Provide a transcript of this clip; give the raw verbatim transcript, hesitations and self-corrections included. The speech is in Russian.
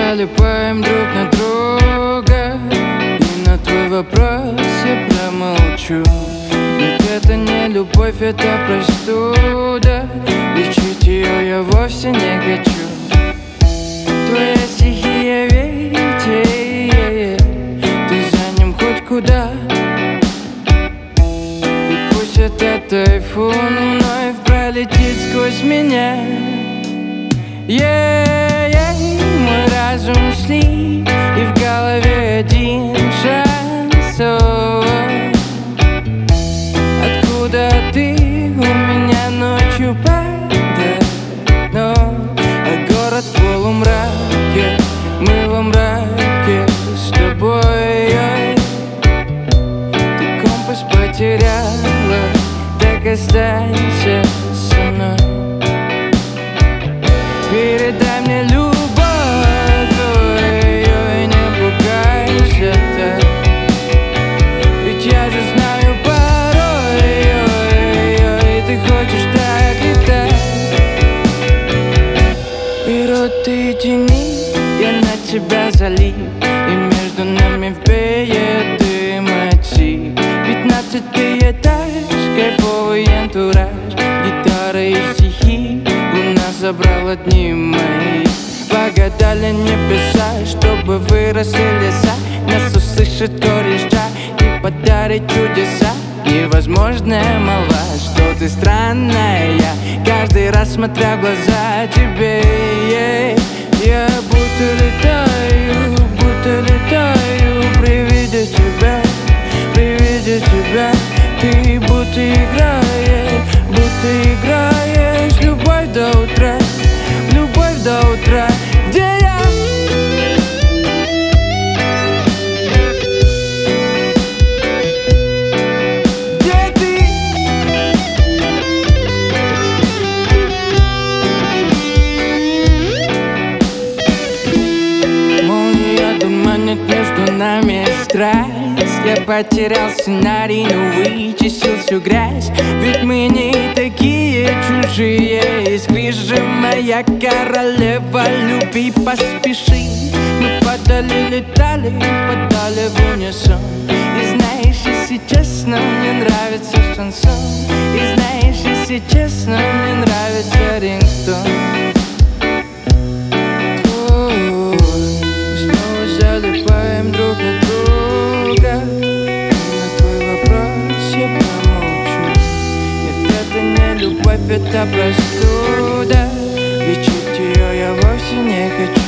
залипаем друг на друга, и на твой вопрос я промолчу. Нет, это не любовь, это простуда. Лечить ее я вовсе не хочу. Твоя стихия ветер, ты за ним хоть куда. И пусть этот тайфун вновь пролетит сквозь меня. Yeah, yeah, мой разум слит, и в голове один шансон. Откуда ты? У меня ночью падает ночь, а город в полумраке, мы во мраке с тобой. Ты компас потеряла, так останься со мной. Передай мне любовь, ой-ой, не пугайся так. Ведь я же знаю порой, ой-ой, ты хочешь так летать. Берут ты тени, я на тебя залип, и между нами веет дым от сип. Пятнадцатый этаж, кайфовый антураж, гитара и стихи, луна забрала дни мои. Погадали небеса, чтобы выросли леса, нас услышит кореша и подарит чудеса. Невозможная молва, что ты странная, каждый раз смотря в глаза тебе. Я будто летаю, будто летаю при виде тебя, при виде тебя. Ты будто играешь, будто играешь любовь до утра, любовь до утра. Где я? Где ты? Молния туманит между нами страсть. Я потерял сценарий, но вычистил всю грязь. Ведь мы не такие чужие. Искришь же, моя королева, люби, поспеши. Мы падали, летали, падали в унисон. И знаешь, если честно, мне нравится шансон. И знаешь, если честно, мне нравится рингтон. Мы снова залипаем друг на друга, на твой вопрос я промолчу. Нет, это не любовь, это простуда. Лечить ее я вовсе не хочу.